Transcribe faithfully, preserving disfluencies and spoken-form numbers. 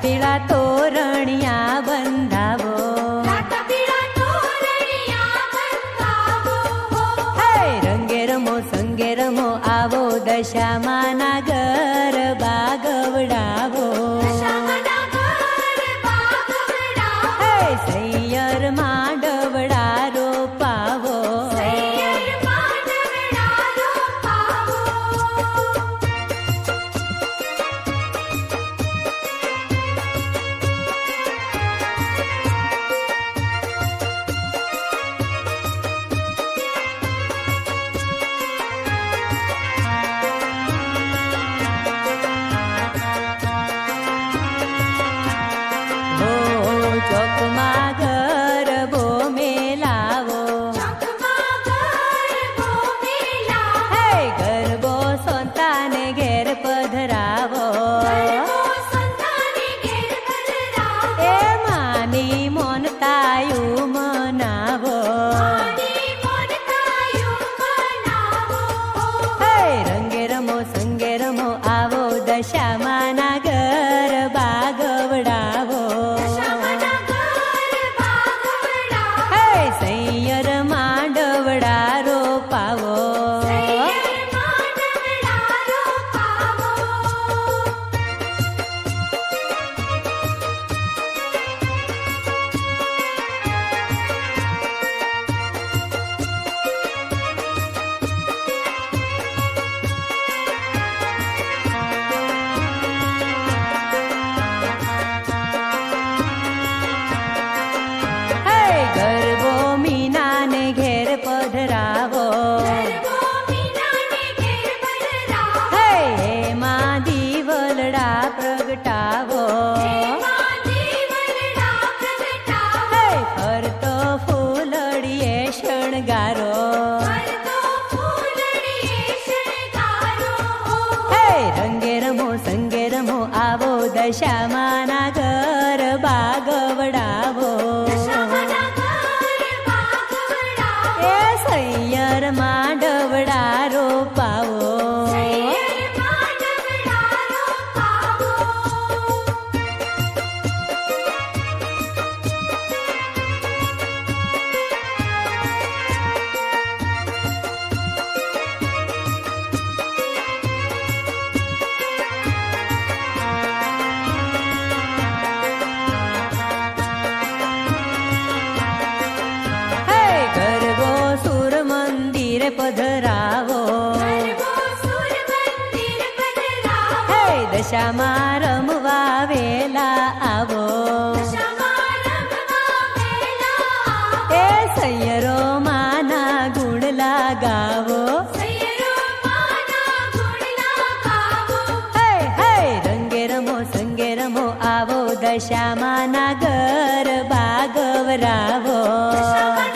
પીળા તોરણિયા બંધાવો, રંગે રમો સંગે રમો આવો, દશામાના ગરબા ગવડાવો. સૈયર માંડવડા રોપાવો, ચોકમાં ગરબો મેલાવો, હે ગરબો સંતાને ઘેર પધરાવો, એ માની મોનતાયું મનાવો, હે રંગે રમો સંગે રમો આવો, દશામાના ગરબા ગવડાવો. સૈયર માંડવડા રોપાવો, ગરબો મીનાને ઘેર પધરાવો, હે એમાં દીવલડા પ્રગટાવો, હે ફરતો ફૂલડીએ શણગારો, હે રંગે રમો સંગે રમો આવો, દશામાના ગરબા ગવડાવો. સૈયર માંડવડા રોપાવો, પધરાવો, હે દશામાં રમવા વેલા આવો, એ સૈયરો માના ગુણ લાગાવો, હે હે રંગે રમો સંગે રમો આવો, દશામાના ગરબા ગવરાવો.